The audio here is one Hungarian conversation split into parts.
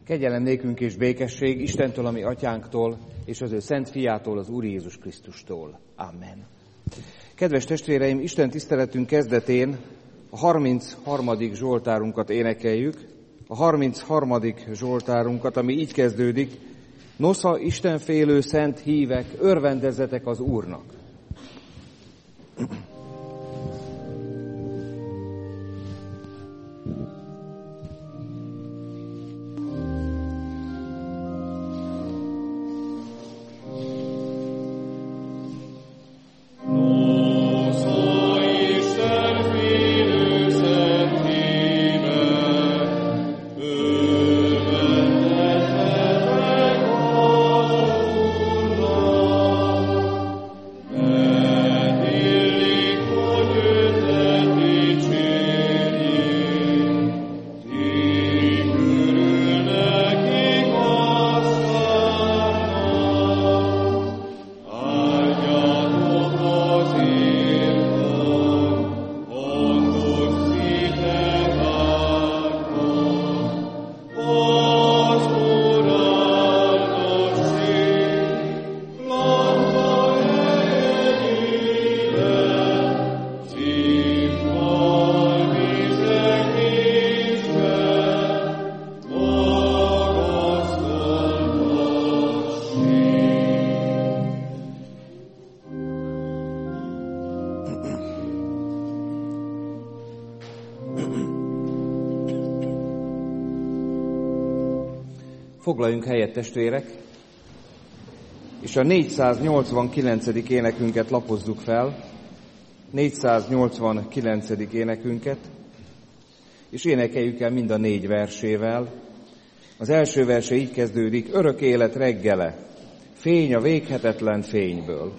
Kegyelem nékünk és békesség Istentől, a mi atyánktól, és az ő szent fiától, az Úr Jézus Krisztustól. Amen. Kedves testvéreim, Isten tiszteletünk kezdetén a 33. Zsoltárunkat énekeljük. A 33. Zsoltárunkat, ami így kezdődik: Nosza, istenfélő szent hívek, örvendezzetek az Úrnak. Foglaljunk helyet, testvérek, és a 489. énekünket lapozzuk fel, 489. énekünket, és énekeljük el mind a 4 versével. Az első verse így kezdődik: örök élet reggele, fény a véghetetlen fényből.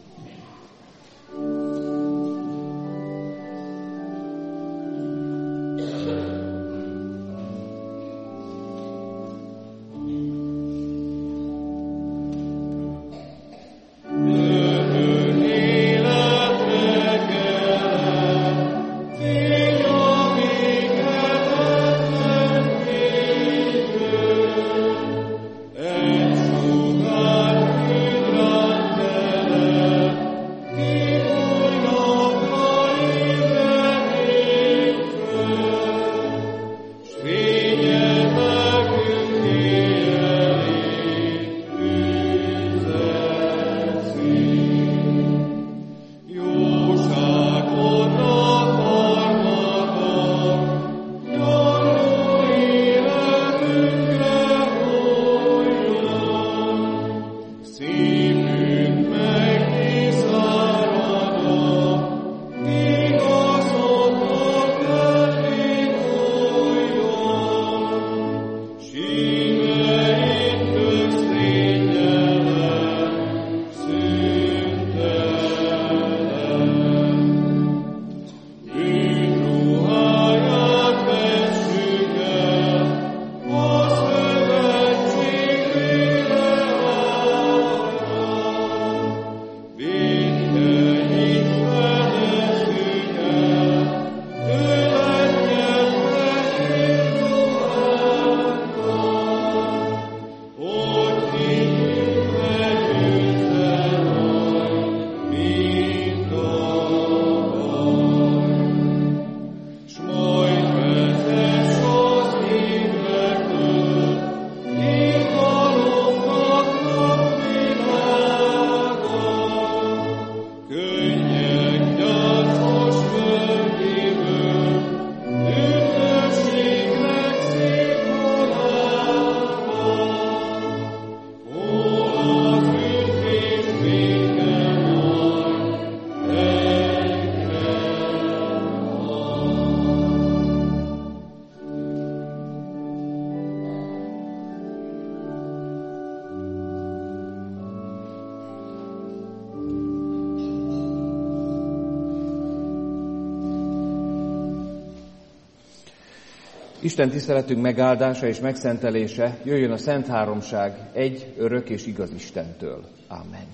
Isten tiszteletünk megáldása és megszentelése jöjjön a Szent Háromság egy, örök és igaz Istentől. Amen.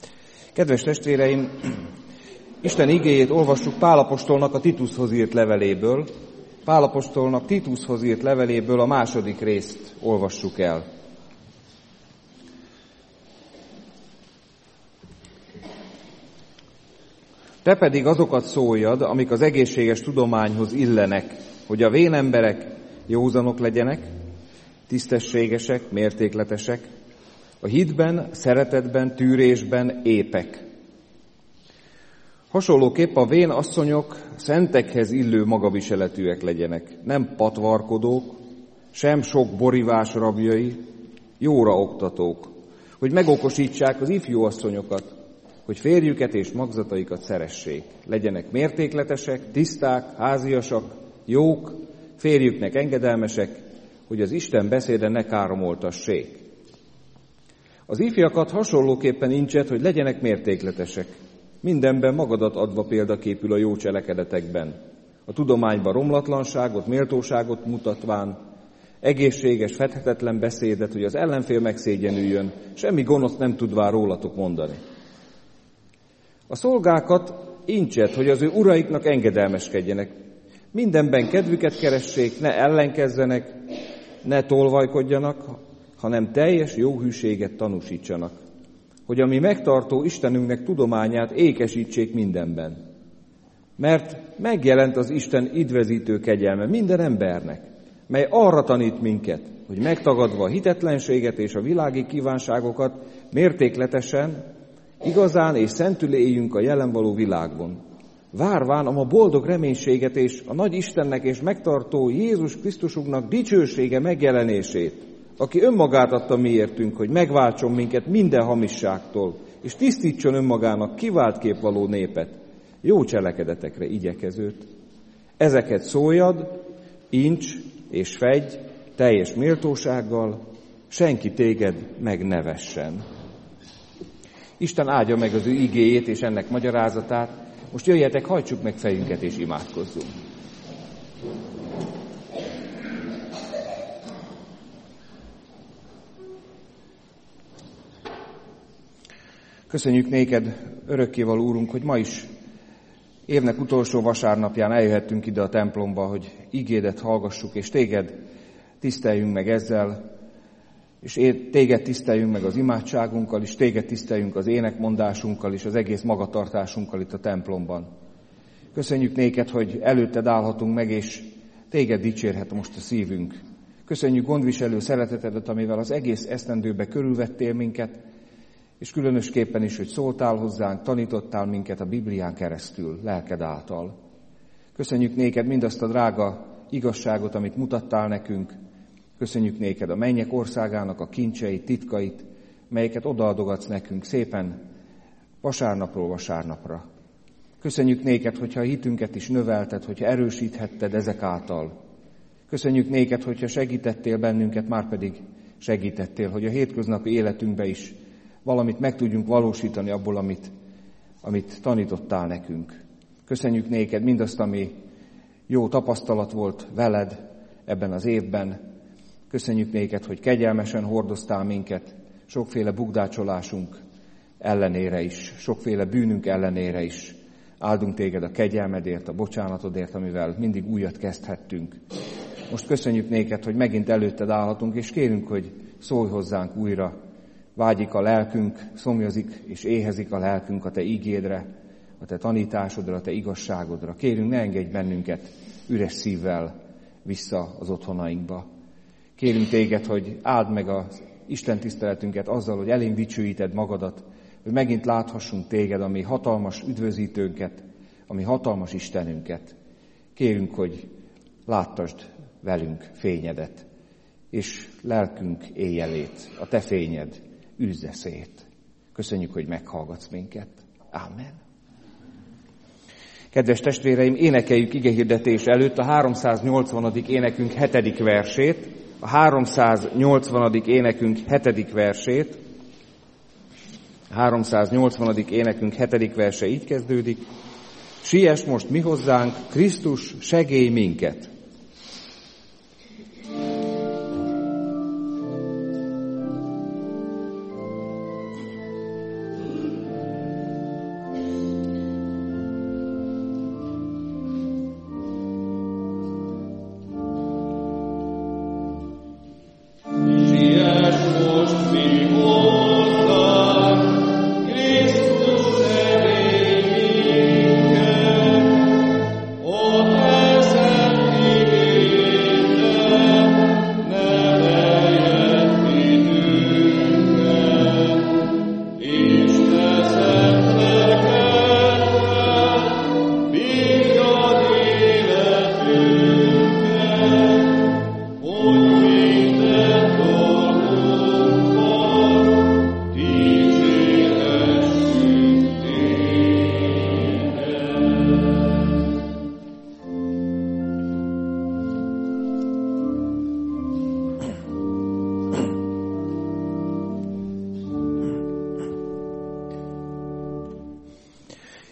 Kedves testvéreim, Isten igéjét olvassuk Pál apostolnak a Titushoz írt leveléből, Pál apostolnak Titushoz írt leveléből a második részt olvassuk el. Te pedig azokat szóljad, amik az egészséges tudományhoz illenek, hogy a vén emberek józanok legyenek, tisztességesek, mértékletesek, a hitben, szeretetben, tűrésben épek. Hasonlóképp a vén asszonyok szentekhez illő magaviseletűek legyenek, nem patvarkodók, sem sok borivás rabjai, jóra oktatók, hogy megokosítsák az ifjú asszonyokat, hogy férjüket és magzataikat szeressék. Legyenek mértékletesek, tiszták, háziasak, jók, férjüknek engedelmesek, hogy az Isten beszéde ne káromoltassék. Az ifjakat hasonlóképpen incset, hogy legyenek mértékletesek, mindenben magadat adva példaképül a jó cselekedetekben, a tudományban romlatlanságot, méltóságot mutatván, egészséges, fedhetetlen beszédet, hogy az ellenfél megszégyenüljön, semmi gonosz nem tudván rólatok mondani. A szolgákat incset, hogy az ő uraiknak engedelmeskedjenek, mindenben kedvüket keressék, ne ellenkezzenek, ne tolvajkodjanak, hanem teljes jó hűséget tanúsítsanak, hogy a mi megtartó Istenünknek tudományát ékesítsék mindenben. Mert megjelent az Isten idvezítő kegyelme minden embernek, mely arra tanít minket, hogy megtagadva a hitetlenséget és a világi kívánságokat mértékletesen, igazán és szentül éljünk a jelenvaló világban, várván a ma boldog reménységet és a nagy Istennek és megtartó Jézus Krisztusunknak dicsősége megjelenését, aki önmagát adta miértünk, hogy megváltson minket minden hamisságtól, és tisztítson önmagának kivált képvaló népet, jó cselekedetekre igyekezőt. Ezeket szóljad, incs és fedj teljes méltósággal, senki téged meg ne vessen. Isten áldja meg az ő igéjét és ennek magyarázatát. Most jöjjetek, hajtsuk meg fejünket és imádkozzunk. Köszönjük néked, örökkévaló Úrunk, hogy ma is évnek utolsó vasárnapján eljöhettünk ide a templomba, hogy igédet hallgassuk, és téged tiszteljünk meg ezzel, és téged tiszteljünk meg az imádságunkkal, és téged tiszteljünk az énekmondásunkkal, és az egész magatartásunkkal itt a templomban. Köszönjük néked, hogy előtted állhatunk meg, és téged dicsérhet most a szívünk. Köszönjük gondviselő szeretetedet, amivel az egész esztendőbe körülvettél minket, és különösképpen is, hogy szóltál hozzánk, tanítottál minket a Biblián keresztül, lelked által. Köszönjük néked mindazt a drága igazságot, amit mutattál nekünk. Köszönjük néked a mennyek országának a kincseit, titkait, melyeket odaadogatsz nekünk szépen vasárnapról vasárnapra. Köszönjük néked, hogyha a hitünket is növelted, hogyha erősíthetted ezek által. Köszönjük néked, hogyha segítettél bennünket, márpedig segítettél, hogy a hétköznapi életünkbe is valamit meg tudjunk valósítani abból, amit tanítottál nekünk. Köszönjük néked mindazt, ami jó tapasztalat volt veled ebben az évben. Köszönjük néked, hogy kegyelmesen hordoztál minket, sokféle bukdácsolásunk ellenére is, sokféle bűnünk ellenére is. Áldunk téged a kegyelmedért, a bocsánatodért, amivel mindig újat kezdhettünk. Most köszönjük néked, hogy megint előtted állhatunk, és kérünk, hogy szólj hozzánk újra. Vágyik a lelkünk, szomjazik és éhezik a lelkünk a te ígédre, a te tanításodra, a te igazságodra. Kérünk, ne engedj bennünket üres szívvel vissza az otthonainkba. Kérünk téged, hogy áld meg az Isten tiszteletünket azzal, hogy elénk dicsőíted magadat, hogy megint láthassunk téged, ami hatalmas üdvözítőnket, ami hatalmas Istenünket. Kérünk, hogy láttasd velünk fényedet, és lelkünk éjjelét, a te fényed űzze szét. Köszönjük, hogy meghallgatsz minket. Ámen. Kedves testvéreim, énekeljük igehirdetés előtt a 380. énekünk 7. versét. A 380. énekünk 7. versét. A 380. énekünk 7. verse így kezdődik. Siess most mi hozzánk, Krisztus, segélj minket!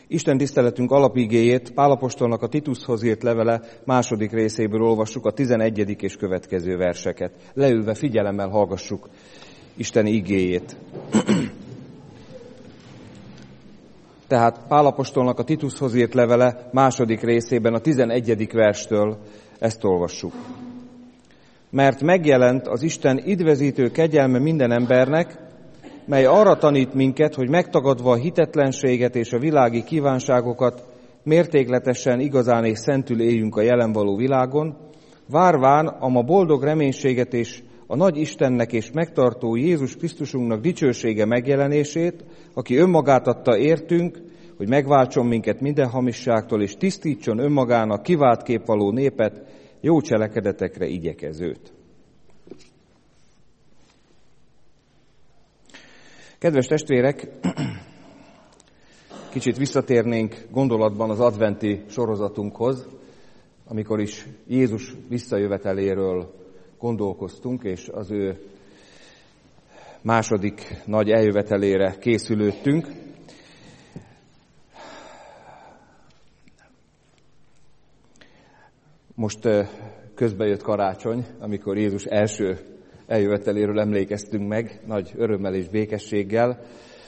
Isten tiszteletünk alapigéjét Pál apostolnak a Titushoz írt levele 2. részéből olvassuk, a 11. és következő verseket. Leülve figyelemmel hallgassuk Isten igéjét. Tehát Pál apostolnak a Titushoz írt levele 2. részében a 11. verstől ezt olvassuk. Mert megjelent az Isten üdvözítő kegyelme minden embernek, mely arra tanít minket, hogy megtagadva a hitetlenséget és a világi kívánságokat, mértékletesen, igazán és szentül éljünk a jelen való világon, várván a ma boldog reménységet és a nagy Istennek és megtartó Jézus Krisztusunknak dicsősége megjelenését, aki önmagát adta értünk, hogy megváltson minket minden hamisságtól, és tisztítson önmagának kivált képvaló népet, jó cselekedetekre igyekezőt. Kedves testvérek, kicsit visszatérnénk gondolatban az adventi sorozatunkhoz, amikor is Jézus visszajöveteléről gondolkoztunk, és az ő második nagy eljövetelére készülődtünk. Most közbejött karácsony, amikor Jézus első eljöveteléről emlékeztünk meg, nagy örömmel és békességgel.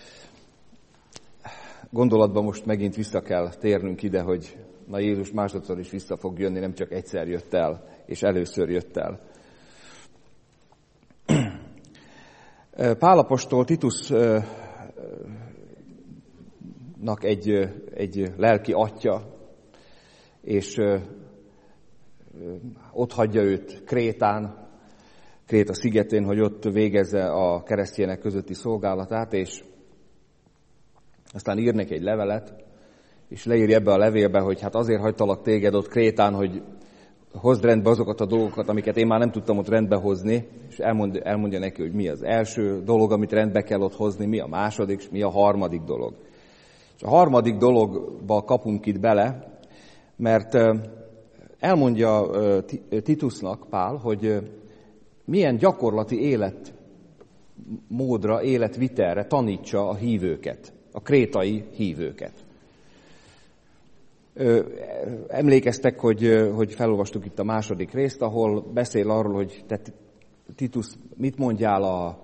Gondolatban most megint vissza kell térnünk ide, hogy na Jézus másodszor is vissza fog jönni, nem csak egyszer jött el, és először jött el. Pál apostol Titusnak egy lelki atya, és ott hagyja őt Kréta szigetén, hogy ott végezze a keresztjének közötti szolgálatát, és aztán ír neki egy levelet, és leírja ebbe a levélbe, hogy hát azért hagytalak téged ott Krétán, hogy hozd rendbe azokat a dolgokat, amiket én már nem tudtam ott rendbe hozni, és elmondja neki, hogy mi az első dolog, amit rendbe kell ott hozni, mi a második, és mi a harmadik dolog. És a harmadik dologba kapunk itt bele, mert elmondja Titusnak Pál, hogy milyen gyakorlati életmódra, életvitelre tanítsa a hívőket, a krétai hívőket. Emlékeztek, hogy felolvastuk itt a második részt, ahol beszél arról, hogy te Titus, mit mondjál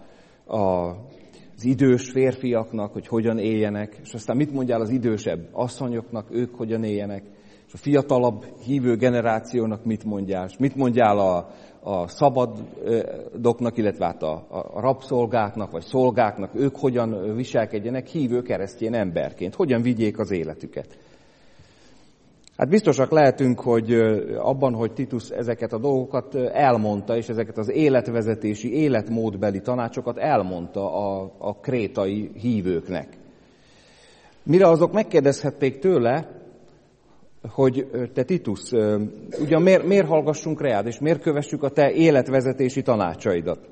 az idős férfiaknak, hogy hogyan éljenek, és aztán mit mondjál az idősebb asszonyoknak, ők hogyan éljenek, és a fiatalabb hívő generációnak mit mondjál, és mit mondjál a szabadoknak, illetve hát a rabszolgáknak, vagy szolgáknak, ők hogyan viselkedjenek hívő keresztény emberként, hogyan vigyék az életüket. Hát biztosak lehetünk, hogy abban, hogy Titus ezeket a dolgokat elmondta, és ezeket az életvezetési, életmódbeli tanácsokat elmondta a krétai hívőknek. Mire azok megkérdezhették tőle, hogy te Titus, ugyan miért hallgassunk rád, és miért kövessük a te életvezetési tanácsaidat?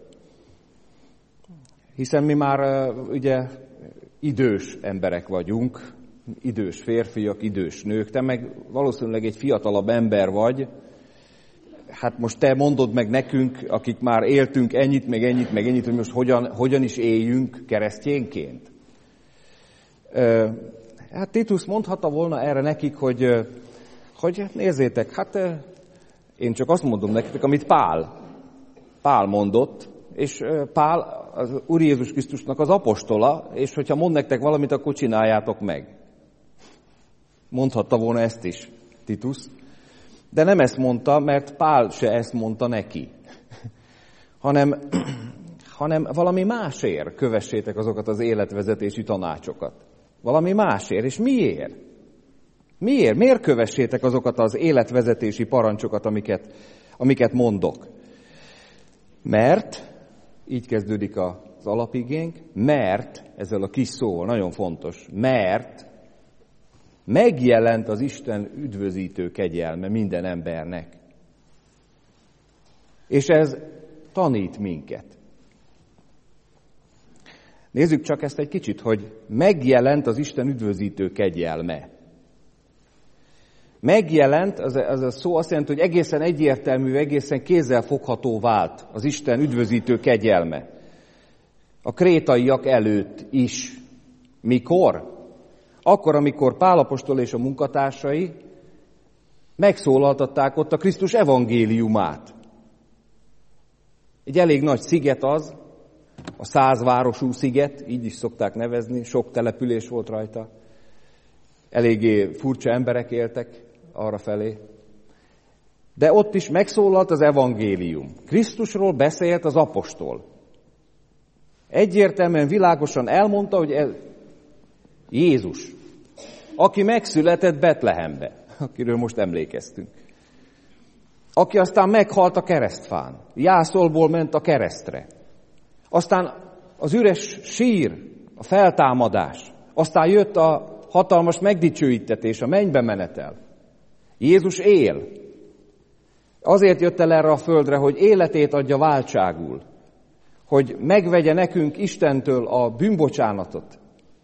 Hiszen mi már ugye idős emberek vagyunk, idős férfiak, idős nők, te meg valószínűleg egy fiatalabb ember vagy, hát most te mondod meg nekünk, akik már éltünk ennyit, meg ennyit, hogy most hogyan is éljünk keresztényként. Hát Titus mondhatta volna erre nekik, hogy nézzétek, hát én csak azt mondom nektek, amit Pál mondott, és Pál az Úr Jézus Krisztusnak az apostola, és hogyha mond nektek valamit, akkor csináljátok meg. Mondhatta volna ezt is Titus, de nem ezt mondta, mert Pál se ezt mondta neki, hanem valami másért kövessétek azokat az életvezetési tanácsokat. Valami másért. És miért? Miért kövessétek azokat az életvezetési parancsokat, amiket mondok? Mert, így kezdődik az alapigénk, mert, ezzel a kis szóval, nagyon fontos, mert megjelent az Isten üdvözítő kegyelme minden embernek. És ez tanít minket. Nézzük csak ezt egy kicsit, hogy megjelent az Isten üdvözítő kegyelme. Megjelent, az a szó azt jelenti, hogy egészen egyértelmű, egészen kézzelfogható vált az Isten üdvözítő kegyelme. A krétaiak előtt is. Mikor? Akkor, amikor Pál apostol és a munkatársai megszólaltatták ott a Krisztus evangéliumát. Egy elég nagy sziget az, a 100 városú sziget, így is szokták nevezni, sok település volt rajta. Eléggé furcsa emberek éltek arrafelé. De ott is megszólalt az evangélium. Krisztusról beszélt az apostol. Egyértelműen, világosan elmondta, hogy Jézus, aki megszületett Betlehembe, akiről most emlékeztünk. Aki aztán meghalt a keresztfán, Jászolból ment a keresztre. Aztán az üres sír, a feltámadás, aztán jött a hatalmas megdicsőítetés, a mennybe menetel. Jézus él. Azért jött el erre a földre, hogy életét adja váltságul, hogy megvegye nekünk Istentől a bűnbocsánatot,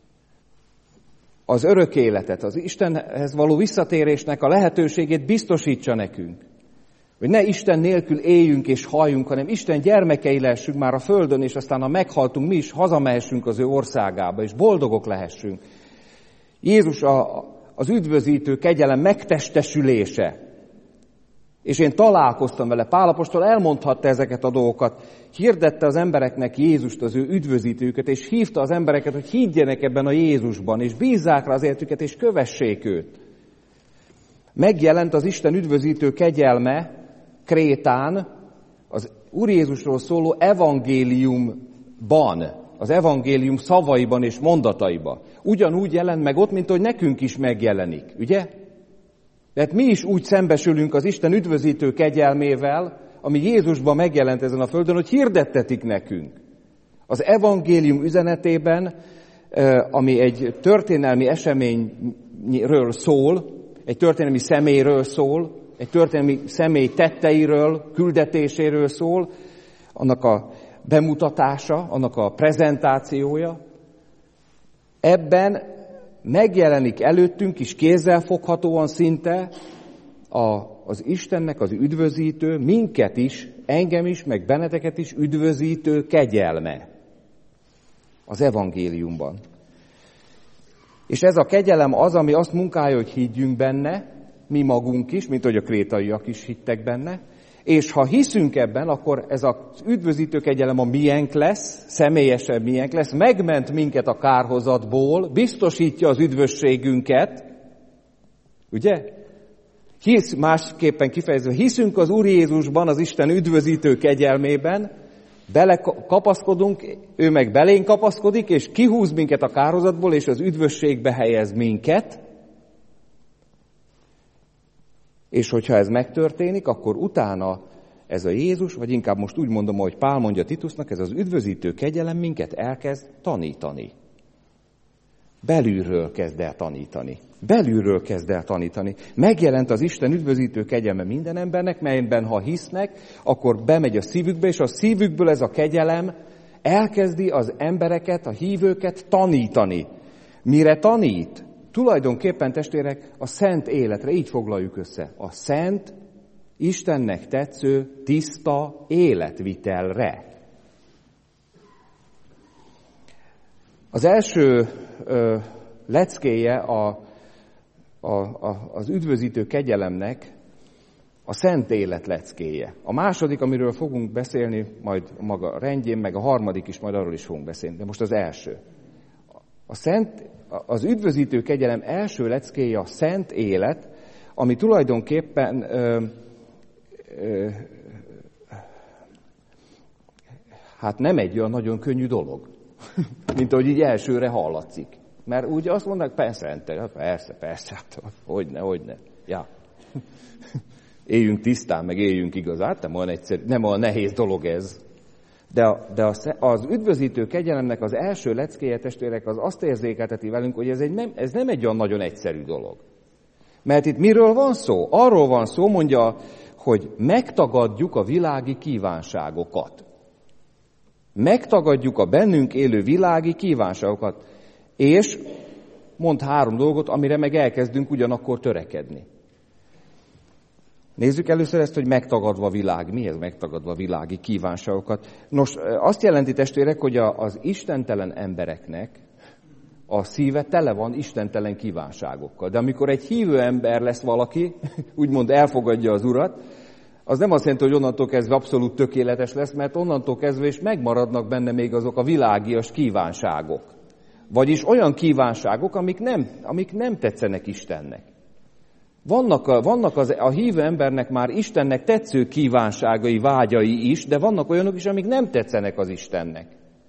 az örök életet, az Istenhez való visszatérésnek a lehetőségét biztosítsa nekünk. Hogy ne Isten nélkül éljünk és halljunk, hanem Isten gyermekei lehessünk már a földön, és aztán ha meghaltunk, mi is hazamehessünk az ő országába, és boldogok lehessünk. Jézus az üdvözítő kegyelem megtestesülése. És én találkoztam vele. Pál apostol elmondhatta ezeket a dolgokat, hirdette az embereknek Jézust, az ő üdvözítőket, és hívta az embereket, hogy higgyenek ebben a Jézusban, és bízzák rá az életüket, és kövessék őt. Megjelent az Isten üdvözítő kegyelme Krétán, az Úr Jézusról szóló evangéliumban, az evangélium szavaiban és mondataiban. Ugyanúgy jelent meg ott, mint hogy nekünk is megjelenik, ugye? Tehát mi is úgy szembesülünk az Isten üdvözítő kegyelmével, ami Jézusban megjelent ezen a földön, hogy hirdettetik nekünk. Az evangélium üzenetében, ami egy történelmi eseményről szól, egy történelmi személyről szól, egy történelmi személy tetteiről, küldetéséről szól, annak a bemutatása, annak a prezentációja. Ebben megjelenik előttünk is kézzelfoghatóan szinte az Istennek az üdvözítő, minket is, engem is, meg benneteket is üdvözítő kegyelme az evangéliumban. És ez a kegyelem az, ami azt munkálja, hogy higgyünk benne, mi magunk is, mint hogy a krétaiak is hittek benne, és ha hiszünk ebben, akkor ez az üdvözítő kegyelem a miénk lesz, személyesen miénk lesz, megment minket a kárhozatból, biztosítja az üdvösségünket, ugye? Másképpen kifejezve, hiszünk az Úr Jézusban, az Isten üdvözítő kegyelmében, belekapaszkodunk, ő meg belénk kapaszkodik, és kihúz minket a kárhozatból, és az üdvösségbe helyez minket. És hogyha ez megtörténik, akkor utána ez a Jézus, vagy inkább most úgy mondom, ahogy Pál mondja Titusnak, ez az üdvözítő kegyelem minket elkezd tanítani. Belülről kezd el tanítani. Belülről kezd el tanítani. Megjelent az Isten üdvözítő kegyelme minden embernek, melyben ha hisznek, akkor bemegy a szívükbe, és a szívükből ez a kegyelem elkezdi az embereket, a hívőket tanítani. Mire tanít? Tulajdonképpen, testvérek, a szent életre, így foglaljuk össze. A szent, Istennek tetsző, tiszta életvitelre. Az első leckéje az üdvözítő kegyelemnek a szent élet leckéje. A második, amiről fogunk beszélni, majd maga rendjén, meg a harmadik is, majd arról is fogunk beszélni. De most az első. Az üdvözítő kegyelem első leckéje a szent élet, ami tulajdonképpen hát nem egy olyan nagyon könnyű dolog, mint ahogy így elsőre hallatszik. Mert úgy azt mondják, persze, hát, hogyne. Ja. Éljünk tisztán, meg éljünk igazán, nem olyan nehéz dolog ez. De az üdvözítő kegyelemnek az első leckéje, testvérek, az azt érzékelteti velünk, hogy ez nem egy olyan nagyon egyszerű dolog. Mert itt miről van szó? Arról van szó, mondja, hogy megtagadjuk a világi kívánságokat. Megtagadjuk a bennünk élő világi kívánságokat. És mond 3 dolgot, amire meg elkezdünk ugyanakkor törekedni. Nézzük először ezt, hogy megtagadva a világ. Mi ez megtagadva a világi kívánságokat? Nos, azt jelenti, testvérek, hogy az istentelen embereknek a szíve tele van istentelen kívánságokkal. De amikor egy hívő ember lesz valaki, úgymond elfogadja az Urat, az nem azt jelenti, hogy onnantól kezdve abszolút tökéletes lesz, mert onnantól kezdve is megmaradnak benne még azok a világias kívánságok. Vagyis olyan kívánságok, amik nem tetszenek Istennek. Vannak a hívő embernek már Istennek tetsző kívánságai, vágyai is, de vannak olyanok is, amik nem tetszenek az Istennek.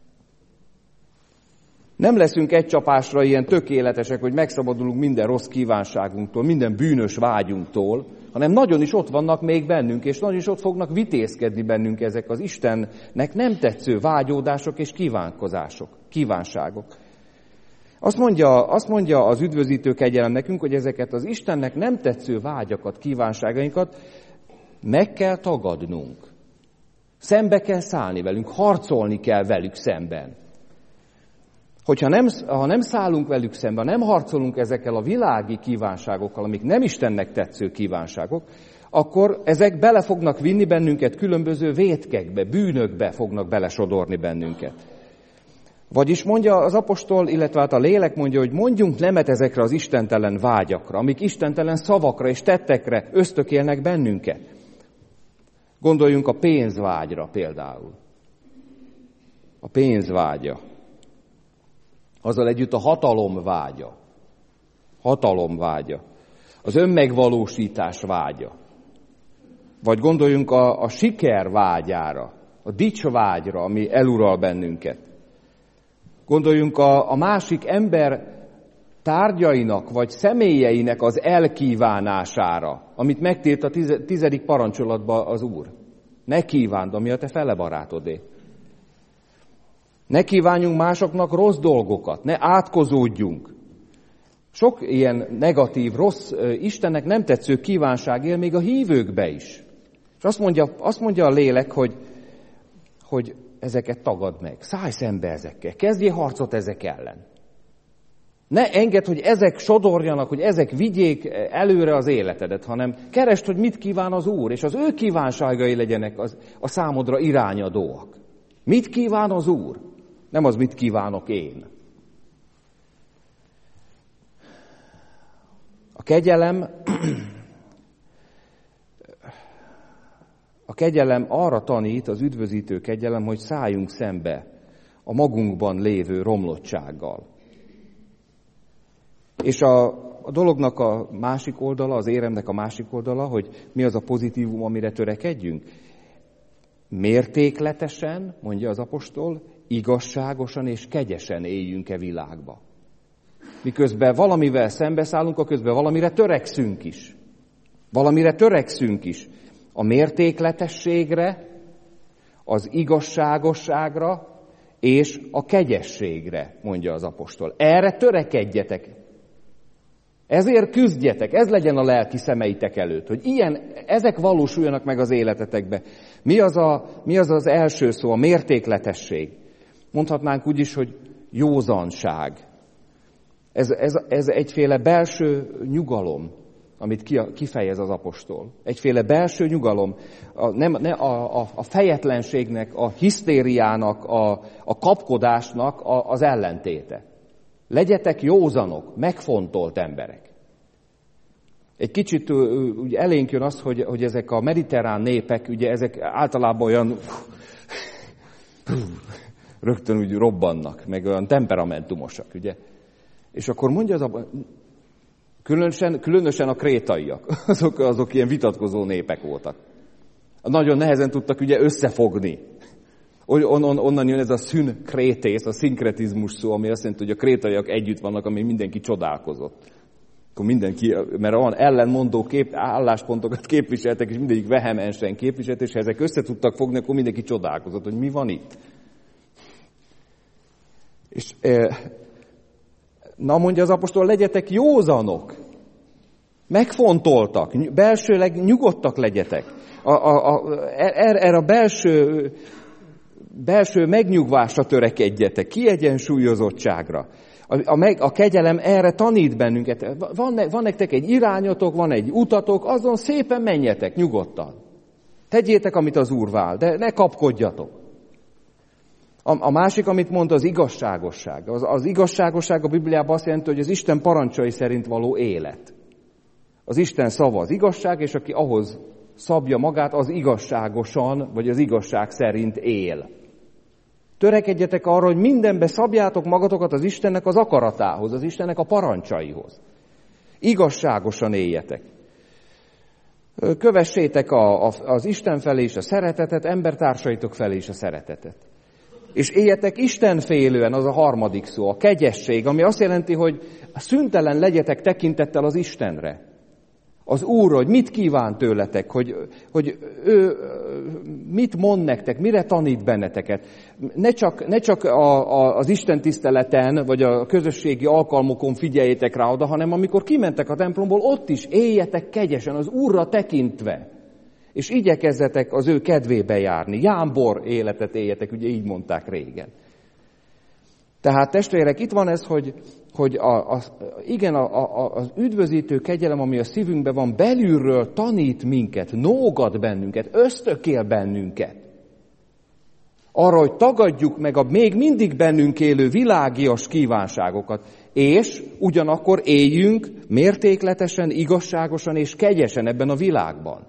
Nem leszünk egy csapásra ilyen tökéletesek, hogy megszabadulunk minden rossz kívánságunktól, minden bűnös vágyunktól, hanem nagyon is ott vannak még bennünk, és nagyon is ott fognak vitézkedni bennünk ezek az Istennek nem tetsző vágyódások és kívánságok. Azt mondja az üdvözítő kegyelem nekünk, hogy ezeket az Istennek nem tetsző vágyakat, kívánságainkat meg kell tagadnunk. Szembe kell szállni velünk, harcolni kell velük szemben. Ha nem szállunk velük szemben, nem harcolunk ezekkel a világi kívánságokkal, amik nem Istennek tetsző kívánságok, akkor ezek bele fognak vinni bennünket különböző vétkekbe, bűnökbe fognak belesodorni bennünket. Vagyis mondja az apostol, illetve a lélek mondja, hogy mondjunk nemet ezekre az istentelen vágyakra, amik istentelen szavakra és tettekre ösztökélnek bennünket. Gondoljunk a pénzvágyra például. A pénzvágya. Azzal együtt a hatalomvágya. Az önmegvalósítás vágya. Vagy gondoljunk a siker vágyára, a dicsvágyra, ami elural bennünket. Gondoljunk a másik ember tárgyainak vagy személyeinek az elkívánására, amit megtilt a 10. parancsolatban az Úr. Ne kívánd, ami a te fele barátodé. Ne kívánjunk másoknak rossz dolgokat, ne átkozódjunk. Sok ilyen negatív, rossz, Istennek nem tetsző kívánság él még a hívőkbe is. És azt mondja a lélek, hogy ezeket tagadd meg, szállj szembe ezekkel, kezdjél harcot ezek ellen. Ne engedd, hogy ezek sodorjanak, hogy ezek vigyék előre az életedet, hanem keresd, hogy mit kíván az Úr, és az ő kívánságai legyenek a számodra irányadóak. Mit kíván az Úr? Nem az, mit kívánok én. A kegyelem arra tanít, az üdvözítő kegyelem, hogy szálljunk szembe a magunkban lévő romlottsággal. És a dolognak a másik oldala, az éremnek a másik oldala, hogy mi az a pozitívum, amire törekedjünk. Mértékletesen, mondja az apostol, igazságosan és kegyesen éljünk-e világba. Miközben valamivel szembeszállunk, a közben valamire törekszünk is. A mértékletességre, az igazságosságra és a kegyességre, mondja az apostol. Erre törekedjetek. Ezért küzdjetek, ez legyen a lelki szemeitek előtt, hogy ezek valósuljanak meg az életetekbe. Mi az az első szó, a mértékletesség? Mondhatnánk úgy is, hogy józanság. Ez egyféle belső nyugalom, amit kifejez az apostol. Egyféle belső nyugalom, a fejetlenségnek, a hisztériának, a kapkodásnak az ellentéte. Legyetek józanok, megfontolt emberek. Egy kicsit úgy elénk jön az, hogy ezek a mediterrán népek, ugye ezek általában olyan rögtön úgy robbannak, meg olyan temperamentumosak, ugye. És akkor mondja különösen a krétaiak, azok ilyen vitatkozó népek voltak. Nagyon nehezen tudtak ugye összefogni. Onnan jön ez a szünkrétész, a szinkretizmus szó, ami azt jelenti, hogy a krétaiak együtt vannak, ami mindenki csodálkozott. Akkor mindenki, mert olyan ellenmondó álláspontokat képviseltek, és mindegyik vehemensen képviselt, és ha ezek össze tudtak fogni, akkor mindenki csodálkozott, hogy mi van itt. És mondja az apostol, legyetek józanok, megfontoltak, belsőleg nyugodtak legyetek. Erre a belső megnyugvásra törekedjetek, kiegyensúlyozottságra. A kegyelem erre tanít bennünket. Van nektek egy irányotok, van egy utatok, azon szépen menjetek nyugodtan. Tegyétek, amit az Úr vál, de ne kapkodjatok. A másik, amit mond, az igazságosság. Az igazságosság a Bibliában azt jelenti, hogy az Isten parancsai szerint való élet. Az Isten szava az igazság, és aki ahhoz szabja magát, az igazságosan, vagy az igazság szerint él. Törekedjetek arra, hogy mindenbe szabjátok magatokat az Istennek az akaratához, az Istennek a parancsaihoz. Igazságosan éljetek. Kövessétek az Isten felé is a szeretetet, embertársaitok felé is a szeretetet. És éljetek istenfélően, az a harmadik szó, a kegyesség, ami azt jelenti, hogy szüntelen legyetek tekintettel az Istenre. Az Úrra, hogy mit kíván tőletek, hogy ő mit mond nektek, mire tanít benneteket. Ne csak az Isten tiszteleten, vagy a közösségi alkalmokon figyeljétek rá oda, hanem amikor kimentek a templomból, ott is éljetek kegyesen, az Úrra tekintve. És igyekezzetek az ő kedvébe járni. Jámbor életet éljetek, ugye így mondták régen. Tehát testvérek, itt van ez, hogy az üdvözítő kegyelem, ami a szívünkben van, belülről tanít minket, nógat bennünket, ösztökél bennünket. Arra, hogy tagadjuk meg a még mindig bennünk élő világias kívánságokat, és ugyanakkor éljünk mértékletesen, igazságosan és kegyesen ebben a világban.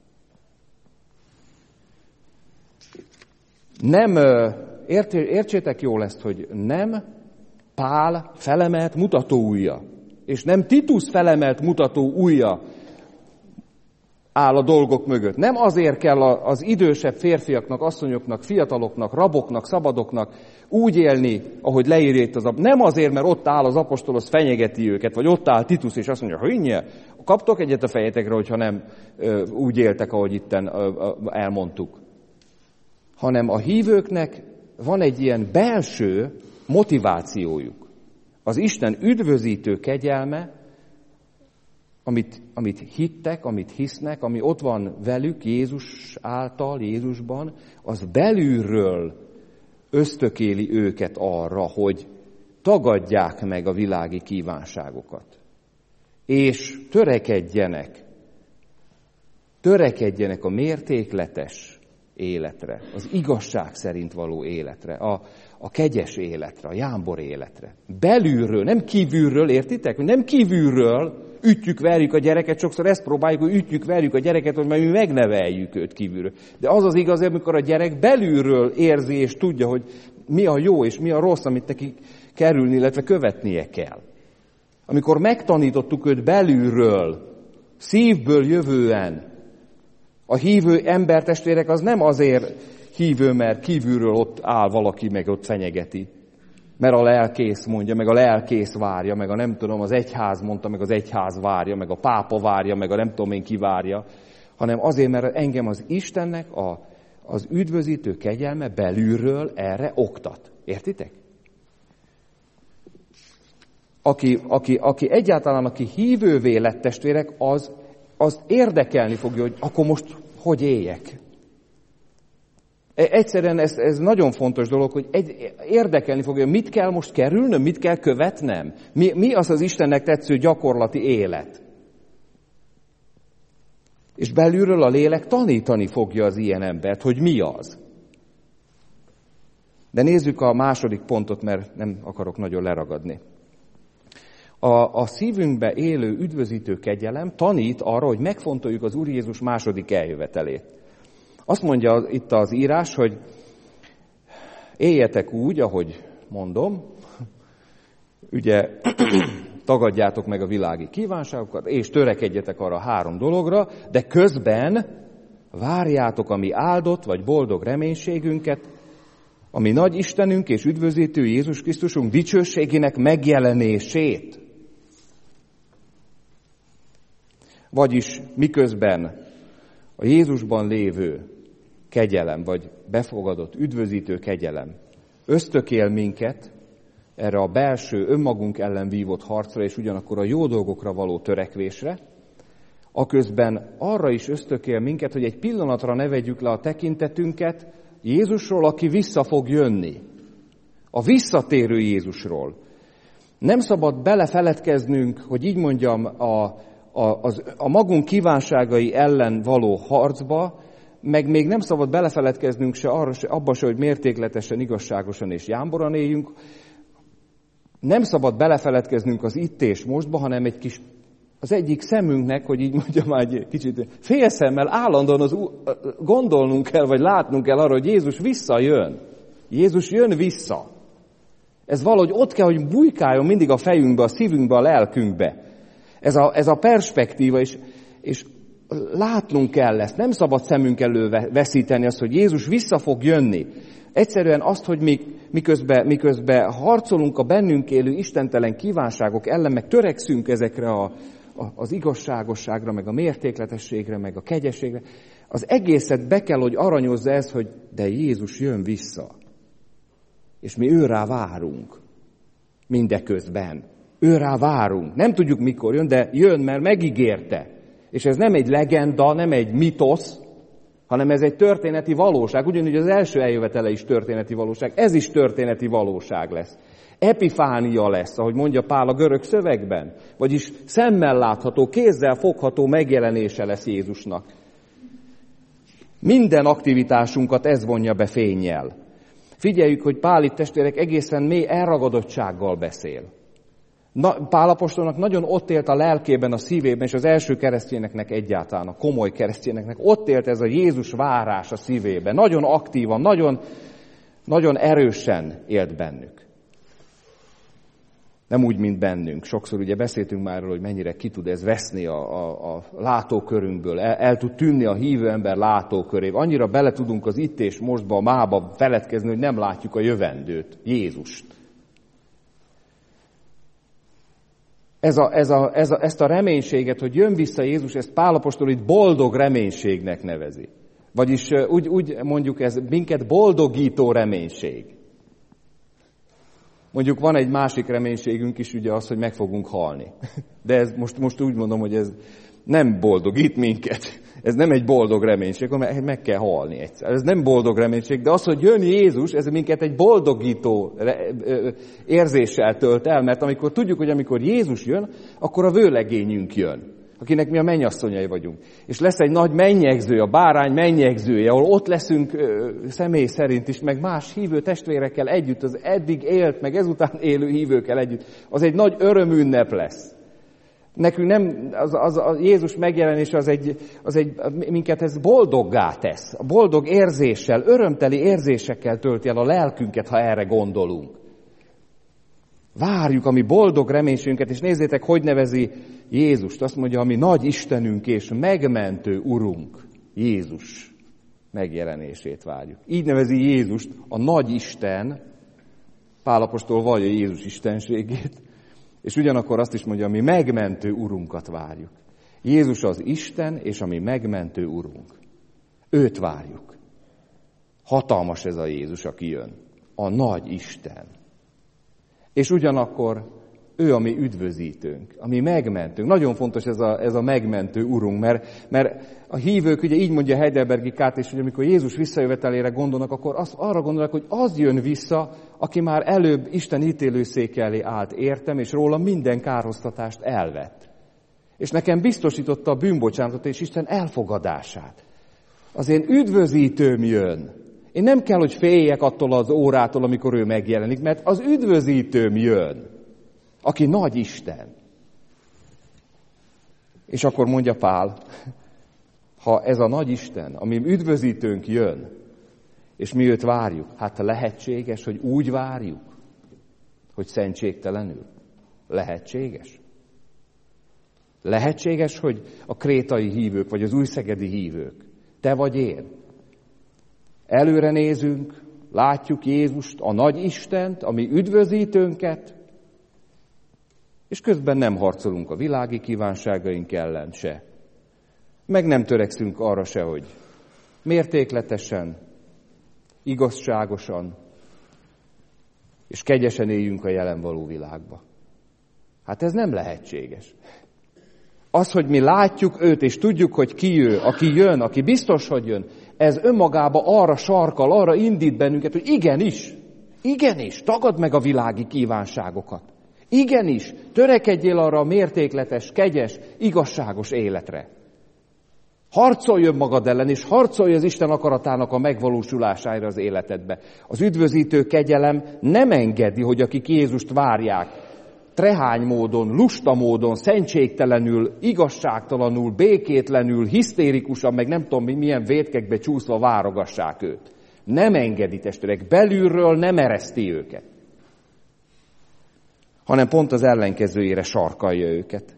Nem, értsétek jól ezt, hogy nem Pál felemelt mutatóujja, és nem Titus felemelt mutatóujja áll a dolgok mögött. Nem azért kell az idősebb férfiaknak, asszonyoknak, fiataloknak, raboknak, szabadoknak úgy élni, ahogy leírja itt nem azért, mert ott áll az apostol, az fenyegeti őket, vagy ott áll Titus, és azt mondja, hogy kaptok egyet a fejetekre, hogyha nem úgy éltek, ahogy itten elmondtuk. Hanem a hívőknek van egy ilyen belső motivációjuk. Az Isten üdvözítő kegyelme, amit hittek, amit hisznek, ami ott van velük Jézus által, Jézusban, az belülről ösztökéli őket arra, hogy tagadják meg a világi kívánságokat. És törekedjenek a mértékletes életre, az igazság szerint való életre, a kegyes életre, a jámbor életre. Belülről, nem kívülről, értitek? Nem kívülről ütjük-verjük a gyereket, sokszor ezt próbáljuk, hogy ütjük-verjük a gyereket, hogy majd mi megneveljük őt kívülről. De az az igaz, amikor a gyerek belülről érzi és tudja, hogy mi a jó és mi a rossz, amit neki kerülni, illetve követnie kell. Amikor megtanítottuk őt belülről, szívből jövően, a hívő embertestvérek az nem azért hívő, mert kívülről ott áll valaki, meg ott fenyegeti. Mert a lelkész mondja, meg a lelkész várja, meg a nem tudom, az egyház mondta, meg az egyház várja, meg a pápa várja, meg a nem tudom én ki várja, hanem azért, mert engem az Istennek az üdvözítő kegyelme belülről erre oktat. Értitek? Aki egyáltalán, aki hívővé lett testvérek, az érdekelni fogja, hogy akkor most hogy éljek. Egyszerűen ez nagyon fontos dolog, hogy érdekelni fogja, mit kell most kerülnöm, mit kell követnem. Mi az Istennek tetsző gyakorlati élet. És belülről a lélek tanítani fogja az ilyen embert, hogy mi az. De nézzük a második pontot, mert nem akarok nagyon leragadni. A szívünkbe élő üdvözítő kegyelem tanít arra, hogy megfontoljuk az Úr Jézus második eljövetelét. Azt mondja itt az írás, hogy éljetek úgy, ahogy mondom, ugye tagadjátok meg a világi kívánságokat, és törekedjetek arra 3 dologra, de közben várjátok a mi áldott vagy boldog reménységünket, ami nagy Istenünk és üdvözítő Jézus Krisztusunk dicsőségének megjelenését. Vagyis miközben a Jézusban lévő kegyelem, vagy befogadott, üdvözítő kegyelem ösztökél minket erre a belső, önmagunk ellen vívott harcra, és ugyanakkor a jó dolgokra való törekvésre, aközben arra is ösztökél minket, hogy egy pillanatra ne vegyük le a tekintetünket Jézusról, aki vissza fog jönni. A visszatérő Jézusról. Nem szabad belefeledkeznünk, hogy így mondjam, a magunk kívánságai ellen való harcba, meg még nem szabad belefeledkeznünk se abba se, hogy mértékletesen, igazságosan és jámboran éljünk. Nem szabad belefeledkeznünk az itt és mostba, hanem az egyik szemünknek, hogy így mondjam már egy kicsit, félszemmel állandóan gondolnunk kell, vagy látnunk kell arra, hogy Jézus visszajön. Jézus jön vissza. Ez valahogy ott kell, hogy bujkáljon mindig a fejünkbe, a szívünkbe, a lelkünkbe. Ez a perspektíva, és látnunk kell ezt. Nem szabad szemünk elől veszíteni azt, hogy Jézus vissza fog jönni. Egyszerűen azt, hogy miközben harcolunk a bennünk élő istentelen kívánságok ellen, meg törekszünk ezekre az igazságosságra, meg a mértékletességre, meg a kegyességre, az egészet be kell, hogy aranyozza ez, hogy de Jézus jön vissza. És mi őrá várunk mindeközben. Őrá várunk. Nem tudjuk, mikor jön, de jön, mert megígérte. És ez nem egy legenda, nem egy mitosz, hanem ez egy történeti valóság. Ugyanúgy az első eljövetele is történeti valóság. Ez is történeti valóság lesz. Epifánia lesz, ahogy mondja Pál a görög szövegben. Vagyis szemmel látható, kézzel fogható megjelenése lesz Jézusnak. Minden aktivitásunkat ez vonja be fénnyel. Figyeljük, hogy Pál itt, testvérek, egészen mély elragadottsággal beszél. Pál apostolnak nagyon ott élt a lelkében, a szívében, és az első keresztényeknek egyáltalán, a komoly keresztényeknek ott élt ez a Jézus várás a szívében. Nagyon aktívan, nagyon erősen élt bennük. Nem úgy, mint bennünk. Sokszor ugye beszéltünk már, hogy mennyire ki tud ez veszni a látókörünkből, el tud tűnni a hívő ember látókörébe. Annyira bele tudunk az itt és mostba, a mába feledkezni, hogy nem látjuk a jövendőt, Jézust. Ezt a reménységet, hogy jön vissza Jézus, ezt Pál apostol itt boldog reménységnek nevezi. Vagyis úgy mondjuk, ez minket boldogító reménység. Mondjuk van egy másik reménységünk is, ugye az, hogy meg fogunk halni. De ez most úgy mondom, hogy ez nem boldogít minket. Ez nem egy boldog reménység, hanem meg kell halni egyszer. Ez nem boldog reménység, de az, hogy jön Jézus, ez minket egy boldogító érzéssel tölt el, mert amikor tudjuk, hogy amikor Jézus jön, akkor a vőlegényünk jön, akinek mi a mennyasszonyai vagyunk. És lesz egy nagy mennyegző, a bárány mennyegzője, ahol ott leszünk személy szerint is, meg más hívő testvérekkel együtt, az eddig élt, meg ezután élő hívőkkel együtt. Az egy nagy örömünnep lesz. Nekünk nem, a Jézus megjelenése minket ez boldoggá tesz. A boldog érzéssel, örömteli érzésekkel tölti el a lelkünket, ha erre gondolunk. Várjuk a mi boldog reménységünket, és nézzétek, hogy nevezi Jézust. Azt mondja, a mi nagy Istenünk és megmentő Urunk, Jézus megjelenését várjuk. Így nevezi Jézust a nagy Isten, Pál apostol vallja Jézus istenségét, és ugyanakkor azt is mondja, a mi megmentő Urunkat várjuk. Jézus az Isten, és a mi megmentő Urunk. Őt várjuk. Hatalmas ez a Jézus, aki jön. A nagy Isten. És ugyanakkor ő a mi üdvözítőnk, a mi megmentőnk. Nagyon fontos ez a megmentő Urunk, mert a hívők, ugye így mondja Heidelbergi Kárt is, hogy amikor Jézus visszajövetelére gondolnak, akkor arra gondolnak, hogy az jön vissza, aki már előbb Isten ítélőszéke elé állt, értem, és róla minden kárhoztatást elvett. És nekem biztosította a bűnbocsánatot és Isten elfogadását. Az én üdvözítőm jön. Én nem kell, hogy féljek attól az órától, amikor ő megjelenik, mert az üdvözítőm jön, aki nagy Isten. És akkor mondja Pál, ha ez a nagy Isten, ami üdvözítőnk jön, és mi őt várjuk, hát lehetséges, hogy úgy várjuk, hogy szentségtelenül. Lehetséges. Lehetséges, hogy a krétai hívők, vagy az újszegedi hívők, te vagy én, előre nézünk, látjuk Jézust, a nagy Istent, a mi üdvözítőnket, és közben nem harcolunk a világi kívánságaink ellen se. Meg nem törekszünk arra se, hogy mértékletesen, igazságosan és kegyesen éljünk a jelen való világba. Hát ez nem lehetséges. Az, hogy mi látjuk őt, és tudjuk, hogy ki ő, aki jön, aki biztos, hogy jön, ez önmagába arra sarkal, arra indít bennünket, hogy igenis, tagadd meg a világi kívánságokat. Igenis, törekedjél arra a mértékletes, kegyes, igazságos életre. Harcolj önmagad ellen, és harcolj az Isten akaratának a megvalósulására az életedbe. Az üdvözítő kegyelem nem engedi, hogy akik Jézust várják, trehány módon, lusta módon, szentségtelenül, igazságtalanul, békétlenül, hisztérikusan, meg nem tudom milyen vétkekbe csúszva várogassák őt. Nem engedi, testvérek, belülről nem ereszti őket, hanem pont az ellenkezőjére sarkalja őket.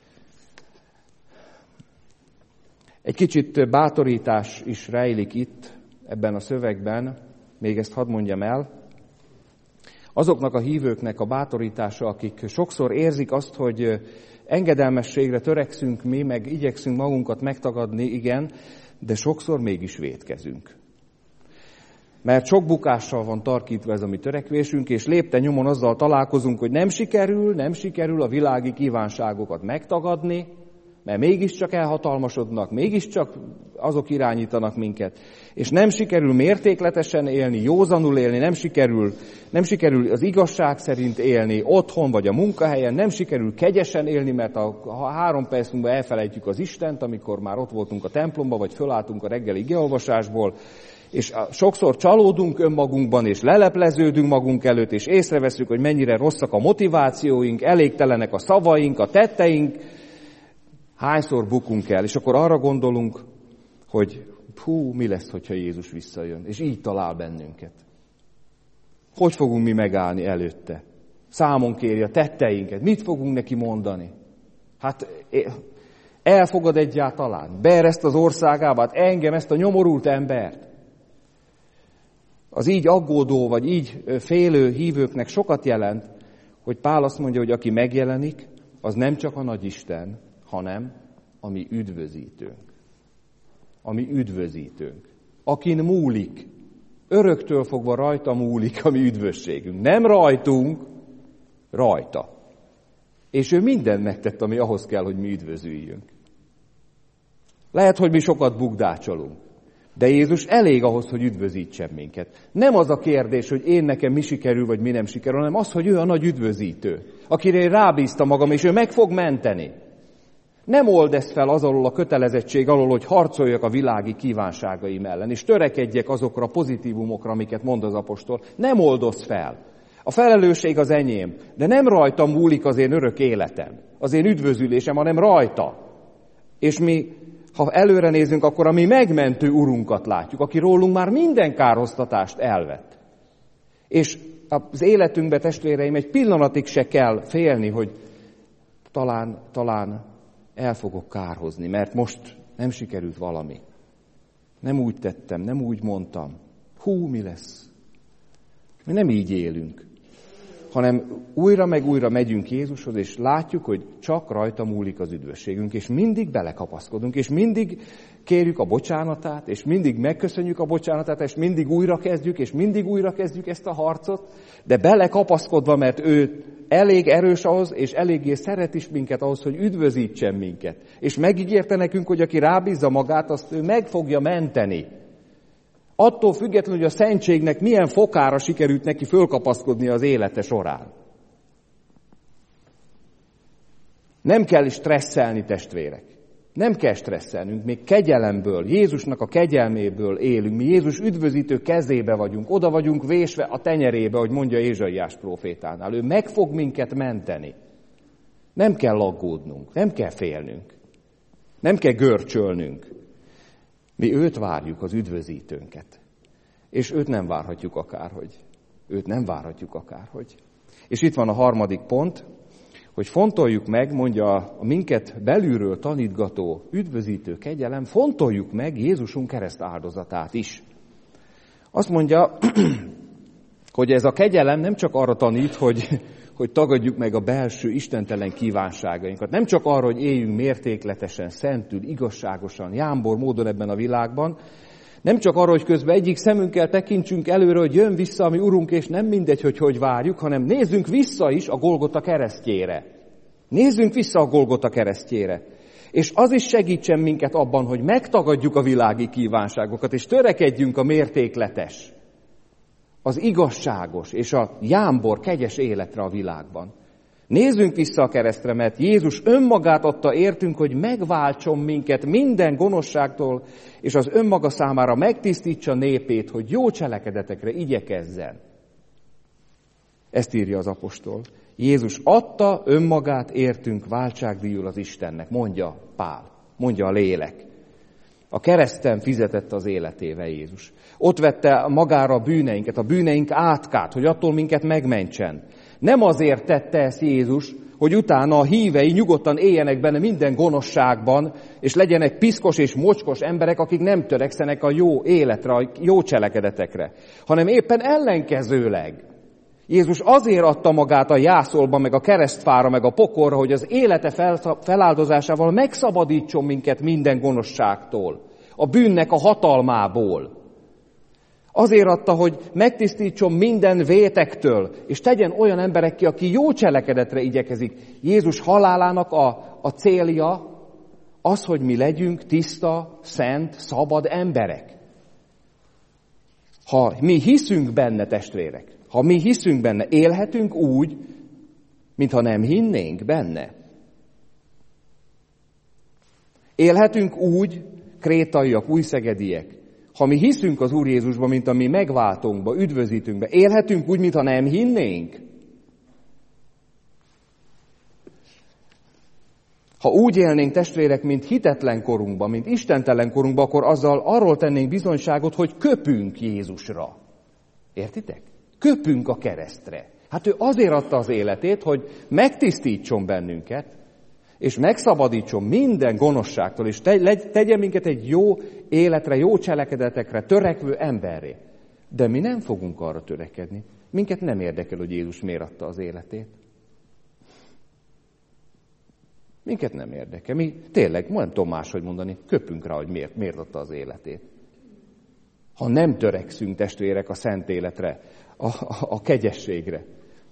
Egy kicsit bátorítás is rejlik itt, ebben a szövegben, még ezt hadd mondjam el. Azoknak a hívőknek a bátorítása, akik sokszor érzik azt, hogy engedelmességre törekszünk mi, meg igyekszünk magunkat megtagadni, igen, de sokszor mégis vétkezünk. Mert sok bukással van tarkítva ez a mi törekvésünk, és lépten nyomon azzal találkozunk, hogy nem sikerül a világi kívánságokat megtagadni, mert mégiscsak elhatalmasodnak, mégiscsak azok irányítanak minket. És nem sikerül mértékletesen élni, józanul élni, nem sikerül az igazság szerint élni otthon vagy a munkahelyen, nem sikerül kegyesen élni, mert a 3 perc múlva elfelejtjük az Istent, amikor már ott voltunk a templomba, vagy fölálltunk a reggeli igeolvasásból, és sokszor csalódunk önmagunkban, és lelepleződünk magunk előtt, és észreveszünk, hogy mennyire rosszak a motivációink, elégtelenek a szavaink, a tetteink. Hányszor bukunk el, és akkor arra gondolunk, hogy mi lesz, hogyha Jézus visszajön, és így talál bennünket. Hogy fogunk mi megállni előtte? Számon kéri a tetteinket, mit fogunk neki mondani? Hát elfogad egyáltalán, beereszt az országába, hát engem, ezt a nyomorult embert. Az így aggódó, vagy így félő hívőknek sokat jelent, hogy Pál azt mondja, hogy aki megjelenik, az nem csak a Nagyisten, hanem a mi üdvözítőnk. A mi üdvözítőnk. Akin múlik, öröktől fogva rajta múlik a mi üdvösségünk. Nem rajtunk, rajta. És ő mindent megtett, ami ahhoz kell, hogy mi üdvözüljünk. Lehet, hogy mi sokat bukdácsolunk, de Jézus elég ahhoz, hogy üdvözítsen minket. Nem az a kérdés, hogy én nekem mi sikerül, vagy mi nem sikerül, hanem az, hogy ő a nagy üdvözítő, akire én rábíztam magam, és ő meg fog menteni. Nem old ezt fel az alól a kötelezettség alól, hogy harcoljak a világi kívánságaim ellen, és törekedjek azokra a pozitívumokra, amiket mond az apostol. Nem oldoz fel. A felelősség az enyém, de nem rajtam múlik az én örök életem, az én üdvözülésem, hanem rajta. És mi, ha előre nézünk, akkor a mi megmentő Urunkat látjuk, aki rólunk már minden károsztatást elvett. És az életünkbe, testvéreim, egy pillanatig se kell félni, hogy talán el fogok kárhozni, mert most nem sikerült valami. Nem úgy tettem, nem úgy mondtam. Mi lesz? Mi nem így élünk, hanem újra meg újra megyünk Jézushoz, és látjuk, hogy csak rajta múlik az üdvösségünk, és mindig belekapaszkodunk, és mindig kérjük a bocsánatát, és mindig megköszönjük a bocsánatát, és mindig újra kezdjük ezt a harcot, de belekapaszkodva, mert ő elég erős ahhoz, és eléggé szeret is minket ahhoz, hogy üdvözítsen minket. És megígérte nekünk, hogy aki rábízza magát, azt ő meg fogja menteni. Attól függetlenül, hogy a szentségnek milyen fokára sikerült neki fölkapaszkodni az élete során. Nem kell stresszelni, testvérek. Nem kell stresszelnünk, még kegyelemből, Jézusnak a kegyelméből élünk. Mi Jézus üdvözítő kezébe vagyunk, oda vagyunk vésve a tenyerébe, hogy mondja Ézsaiás prófétánál. Ő meg fog minket menteni. Nem kell aggódnunk, nem kell félnünk, nem kell görcsölnünk. Mi őt várjuk, az üdvözítőnket. És őt nem várhatjuk akárhogy. És itt van a harmadik pont, hogy fontoljuk meg, mondja a minket belülről tanítgató üdvözítő kegyelem, fontoljuk meg Jézusunk kereszt áldozatát is. Azt mondja, hogy ez a kegyelem nem csak arra tanít, hogy tagadjuk meg a belső istentelen kívánságainkat. Nem csak arra, hogy éljünk mértékletesen, szentül, igazságosan, jámbor módon ebben a világban, nem csak arra, hogy közben egyik szemünkkel tekintsünk előre, hogy jön vissza a mi Urunk, és nem mindegy, hogy várjuk, hanem nézzünk vissza is a Golgota keresztjére. Nézzünk vissza a Golgota keresztjére. És az is segítsen minket abban, hogy megtagadjuk a világi kívánságokat, és törekedjünk a mértékletes, az igazságos és a jámbor, kegyes életre a világban. Nézzünk vissza a keresztre, mert Jézus önmagát adta értünk, hogy megváltson minket minden gonoszságtól, és az önmaga számára megtisztítsa népét, hogy jó cselekedetekre igyekezzen. Ezt írja az apostol. Jézus adta önmagát értünk váltságdíjul az Istennek, mondja Pál, mondja a lélek. A kereszten fizetett az életével Jézus. Ott vette magára a bűneinket, a bűneink átkát, hogy attól minket megmentsen. Nem azért tette ezt Jézus, hogy utána a hívei nyugodtan éljenek benne minden gonoszságban, és legyenek piszkos és mocskos emberek, akik nem törekszenek a jó életre, a jó cselekedetekre, hanem éppen ellenkezőleg. Jézus azért adta magát a jászolba, meg a keresztfára, meg a pokorra, hogy az élete feláldozásával megszabadítson minket minden gonoszságtól, a bűnnek a hatalmából. Azért adta, hogy megtisztítson minden vétektől, és tegyen olyan emberekké, aki jó cselekedetre igyekezik. Jézus halálának a célja az, hogy mi legyünk tiszta, szent, szabad emberek. Ha mi hiszünk benne, testvérek, ha mi hiszünk benne, élhetünk úgy, mintha nem hinnénk benne. Élhetünk úgy, krétaiak, újszegediek, ha mi hiszünk az Úr Jézusban, mint a mi megváltónkba, üdvözítünkbe, élhetünk úgy, mintha nem hinnénk. Ha úgy élnénk, testvérek, mint hitetlen korunkban, mint istentelen korunkban, akkor azzal arról tennénk bizonyságot, hogy köpünk Jézusra. Értitek? Köpünk a keresztre. Hát ő azért adta az életét, hogy megtisztítson bennünket, és megszabadítson minden gonoszságtól, és tegyen minket egy jó életre, jó cselekedetekre törekvő emberré. De mi nem fogunk arra törekedni. Minket nem érdekel, hogy Jézus miért adta az életét. Minket nem érdekel. Mi tényleg, nem tudom máshogy mondani, köpünk rá, hogy miért adta az életét. Ha nem törekszünk, testvérek, a szent életre, a kegyességre.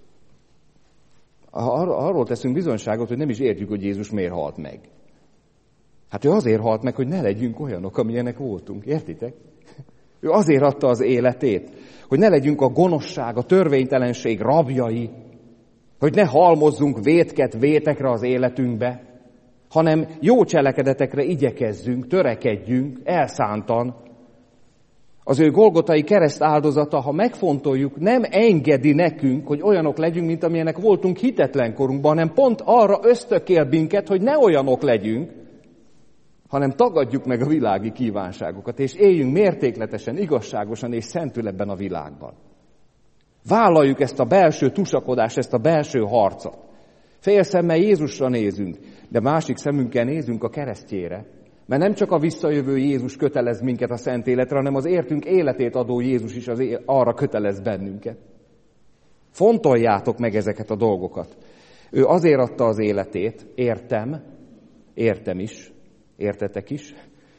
Arról teszünk bizonyságot, hogy nem is értjük, hogy Jézus miért halt meg. Hát ő azért halt meg, hogy ne legyünk olyanok, amilyenek voltunk. Értitek? Ő azért adta az életét, hogy ne legyünk a gonoszság, a törvénytelenség rabjai, hogy ne halmozzunk vétket vétekre az életünkbe, hanem jó cselekedetekre igyekezzünk, törekedjünk, elszántan. Az ő golgotai kereszt áldozata, ha megfontoljuk, nem engedi nekünk, hogy olyanok legyünk, mint amilyenek voltunk hitetlen korunkban, hanem pont arra ösztökél minket, hogy ne olyanok legyünk, hanem tagadjuk meg a világi kívánságokat, és éljünk mértékletesen, igazságosan és szentül ebben a világban. Vállaljuk ezt a belső tusakodást, ezt a belső harcot. Fél szemmel Jézusra nézünk, de másik szemünkkel nézünk a keresztjére. Mert nem csak a visszajövő Jézus kötelez minket a szent életre, hanem az értünk életét adó Jézus is arra kötelez bennünket. Fontoljátok meg ezeket a dolgokat. Ő azért adta az életét, értem is, értetek is,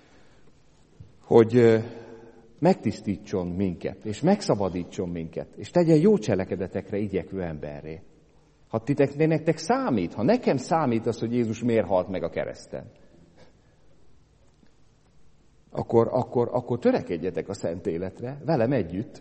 hogy megtisztítson minket, és megszabadítson minket, és tegyen jó cselekedetekre igyekvő emberré. Ha nektek számít, ha nekem számít az, hogy Jézus miért halt meg a kereszten, akkor törekedjetek a szent életre, velem együtt.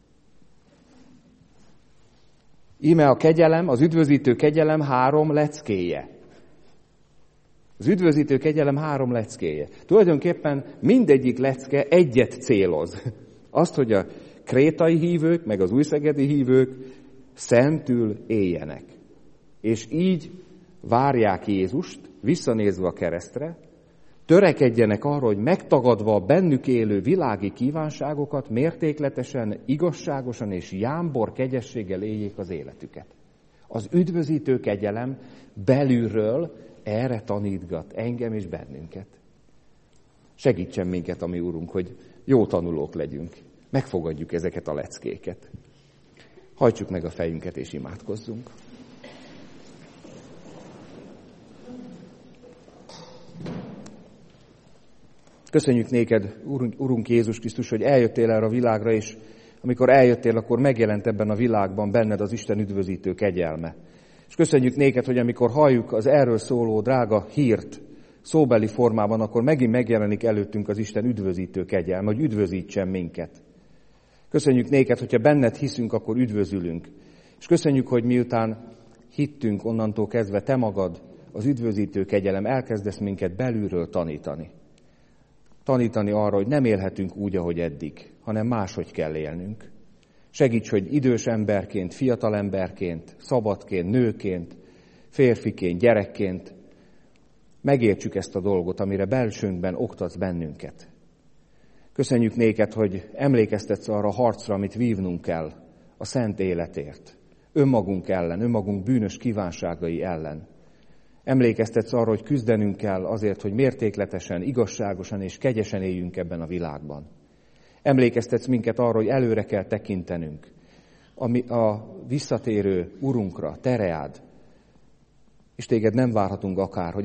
Íme a kegyelem, az üdvözítő kegyelem 3 leckéje. Az üdvözítő kegyelem 3 leckéje. Tulajdonképpen mindegyik lecke egyet céloz. Azt, hogy a krétai hívők, meg az újszegedi hívők szentül éljenek. És így várják Jézust, visszanézve a keresztre, törekedjenek arra, hogy megtagadva a bennük élő világi kívánságokat mértékletesen, igazságosan és jámbor kegyességgel éljék az életüket. Az üdvözítő kegyelem belülről erre tanítgat engem és bennünket. Segítsen minket a mi Úrunk, hogy jó tanulók legyünk. Megfogadjuk ezeket a leckéket. Hajtsuk meg a fejünket és imádkozzunk. Köszönjük néked, Urunk Jézus Krisztus, hogy eljöttél erre a világra, és amikor eljöttél, akkor megjelent ebben a világban benned az Isten üdvözítő kegyelme. És köszönjük néked, hogy amikor halljuk az erről szóló drága hírt szóbeli formában, akkor megint megjelenik előttünk az Isten üdvözítő kegyelme, hogy üdvözítsen minket. Köszönjük néked, hogyha benned hiszünk, akkor üdvözülünk. És köszönjük, hogy miután hittünk, onnantól kezdve te magad, az üdvözítő kegyelem, elkezdesz minket belülről tanítani. Tanítani arra, hogy nem élhetünk úgy, ahogy eddig, hanem máshogy kell élnünk. Segíts, hogy idős emberként, fiatal emberként, szabadként, nőként, férfiként, gyerekként megértsük ezt a dolgot, amire belsőnkben oktatsz bennünket. Köszönjük néked, hogy emlékeztetsz arra a harcra, amit vívnunk kell a szent életért. Önmagunk ellen, önmagunk bűnös kívánságai ellen. Emlékeztetsz arra, hogy küzdenünk kell azért, hogy mértékletesen, igazságosan és kegyesen éljünk ebben a világban. Emlékeztetsz minket arra, hogy előre kell tekintenünk a visszatérő Urunkra, Tereád, és téged nem várhatunk akárhogy,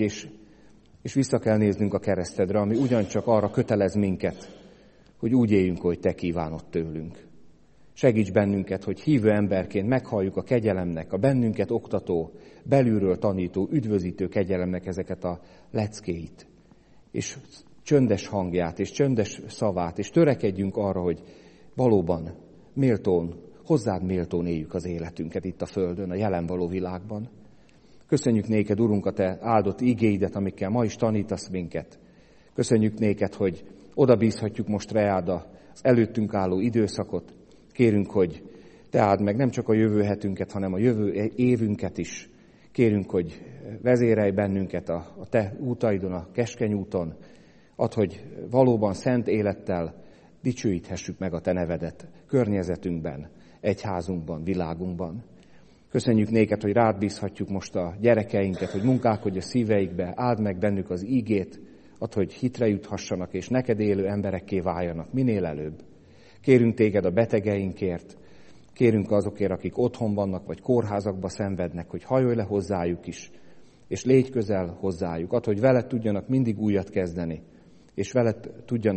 és vissza kell néznünk a keresztedre, ami ugyancsak arra kötelez minket, hogy úgy éljünk, hogy te kívánod tőlünk. Segíts bennünket, hogy hívő emberként meghalljuk a kegyelemnek, a bennünket oktató, belülről tanító, üdvözítő kegyelemnek ezeket a leckéit, és csöndes hangját, és csöndes szavát, és törekedjünk arra, hogy valóban méltón, hozzád méltón éljük az életünket itt a földön, a jelen való világban. Köszönjük néked, Urunk, a te áldott igéidet, amikkel ma is tanítasz minket. Köszönjük néked, hogy oda bízhatjuk most reád az előttünk álló időszakot. Kérünk, hogy te áld meg nem csak a jövő hetünket, hanem a jövő évünket is. Kérünk, hogy vezérelj bennünket a te útaidon, a keskeny úton. Add, hogy valóban szent élettel dicsőíthessük meg a te nevedet környezetünkben, egyházunkban, világunkban. Köszönjük néked, hogy rád bízhatjuk most a gyerekeinket, hogy munkálkodj a szíveikbe, áld meg bennük az ígét, add, hogy hitre juthassanak, és neked élő emberekké váljanak minél előbb. Kérünk téged a betegeinkért, kérünk azokért, akik otthon vannak, vagy kórházakba szenvednek, hogy hajolj le hozzájuk is, és légy közel hozzájuk. Add, hogy veled tudjanak mindig újat kezdeni, és veled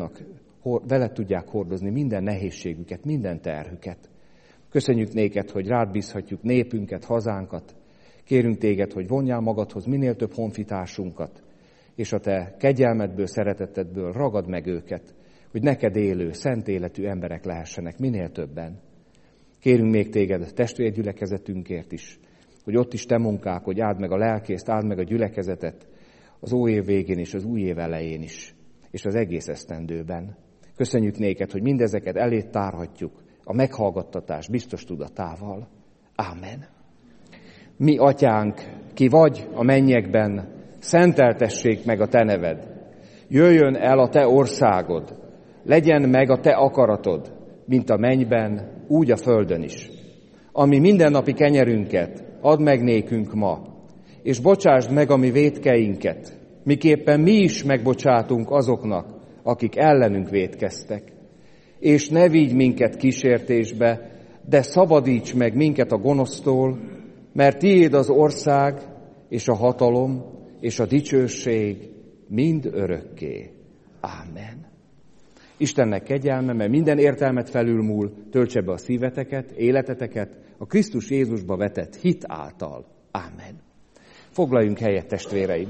tudják hordozni minden nehézségüket, minden terhüket. Köszönjük néked, hogy rád bízhatjuk népünket, hazánkat. Kérünk téged, hogy vonjál magadhoz minél több honfitársunkat, és a te kegyelmedből, szeretetedből ragad meg őket, hogy neked élő, szent életű emberek lehessenek minél többen. Kérünk még téged testvérgyülekezetünkért is, hogy ott is te munkálkodj, áld meg a lelkészt, áld meg a gyülekezetet az óév végén és az új év elején is, és az egész esztendőben. Köszönjük néked, hogy mindezeket elét tárhatjuk a meghallgattatás biztos tudatával. Ámen. Mi atyánk, ki vagy a mennyekben, szenteltessék meg a te neved. Jöjjön el a te országod, legyen meg a te akaratod, mint a mennyben, úgy a földön is. Ami mindennapi kenyerünket add meg nékünk ma, és bocsásd meg a mi vétkeinket, miképpen mi is megbocsátunk azoknak, akik ellenünk vétkeztek. És ne vigy minket kísértésbe, de szabadíts meg minket a gonosztól, mert tiéd az ország, és a hatalom, és a dicsőség mind örökké. Ámen. Istennek kegyelme, mert minden értelmet felülmúl, töltse be a szíveteket, életeteket a Krisztus Jézusba vetett hit által. Ámen. Foglaljunk helyet, testvéreim!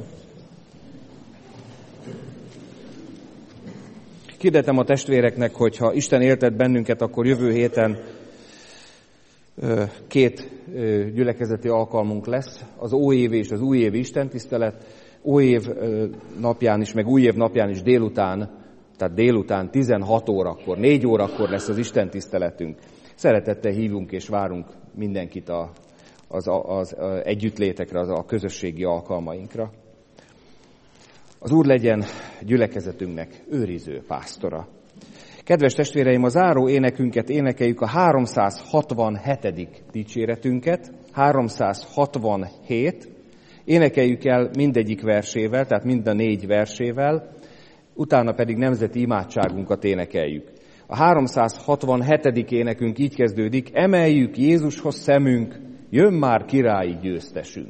Hirdetem a testvéreknek, hogy ha Isten éltet bennünket, akkor jövő héten 2 gyülekezeti alkalmunk lesz, az óév és az újévi istentisztelet, óév napján is, meg újév napján is délután, tehát délután 16 órakor, 4 órakor lesz az istentiszteletünk. Szeretettel hívunk és várunk mindenkit az együttlétekre, a közösségi alkalmainkra. Az Úr legyen gyülekezetünknek őriző pásztora. Kedves testvéreim, a záró énekünket énekeljük, a 367. dicséretünket, 367, énekeljük el mindegyik versével, tehát mind a 4 versével, utána pedig nemzeti imádságunkat énekeljük. A 367. énekünk így kezdődik, emeljük Jézushoz szemünk, jön már királyi győztesünk.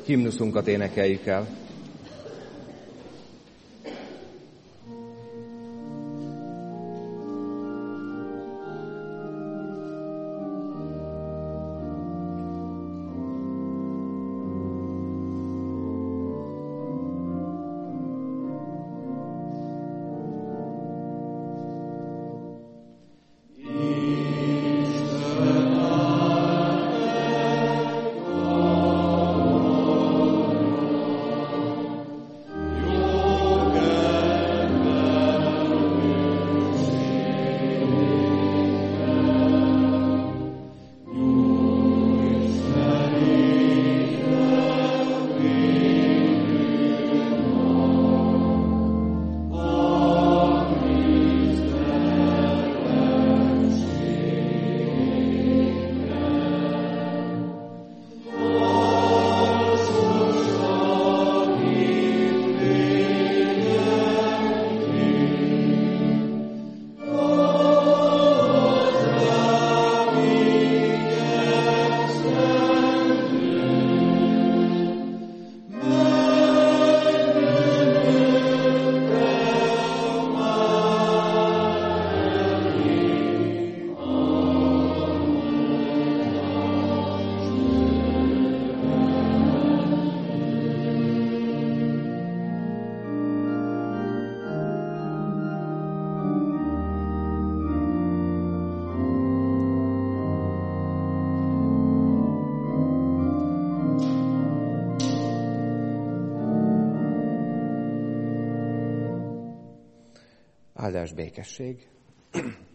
himnuszunkat énekeljük el. Áldás, békesség.